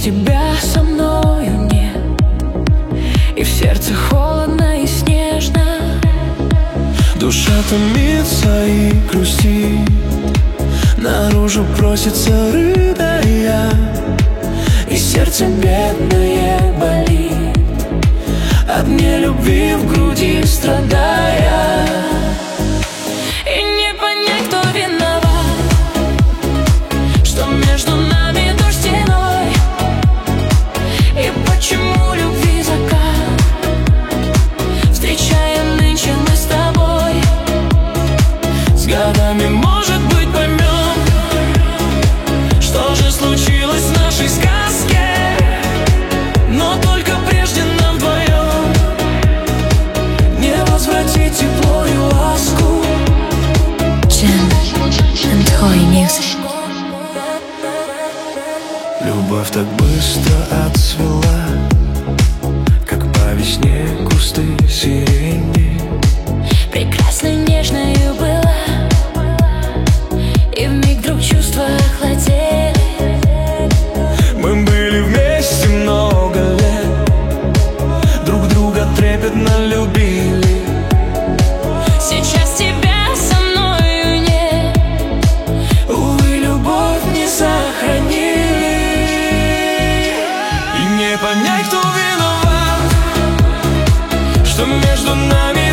тебя со мною нет, и в сердце холодно и снежно. Душа томится и грустит, наружу просится рыдая, и сердце бедное болит от нелюбви в груди страдая. И не понять, кто виноват, что между нами дождь стеной, и почему любви закат встречаем нынче мы с тобой. С годами, может быть, поймем, что же случилось в нашей сказке, но только прежде нам вдвоем не возвратить тепло и ласку. Jam and Toy Music. Любовь так быстро отцвела, как по весне кусты сирени. Прекрасной, нежною была, и вмиг вдруг чувства охладели. Мы были вместе много лет, друг друга трепетно любили. Сейчас тебя со мною нет, Увы, любовь не сохранили. И не понять, кто виноват, что между нами